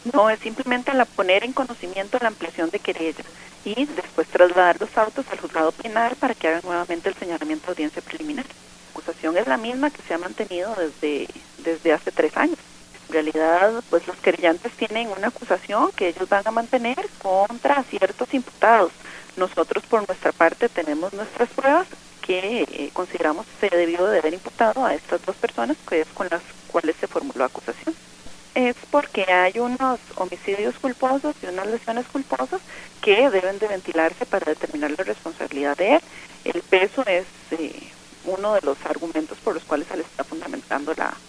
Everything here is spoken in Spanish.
No, es simplemente la poner en conocimiento la ampliación de querella y después trasladar los autos al juzgado penal para que hagan nuevamente el señalamiento de audiencia preliminar. La acusación es la misma que se ha mantenido desde hace 3 años. En realidad, pues los querellantes tienen una acusación que ellos van a mantener contra ciertos imputados. Nosotros, por nuestra parte, tenemos nuestras pruebas que consideramos se debió de haber imputado a estas 2 personas, que es con las cuales se formuló acusación. Es porque hay unos homicidios culposos y unas lesiones culposas que deben de ventilarse para determinar la responsabilidad de él. El peso es uno de los argumentos por los cuales se le está fundamentando la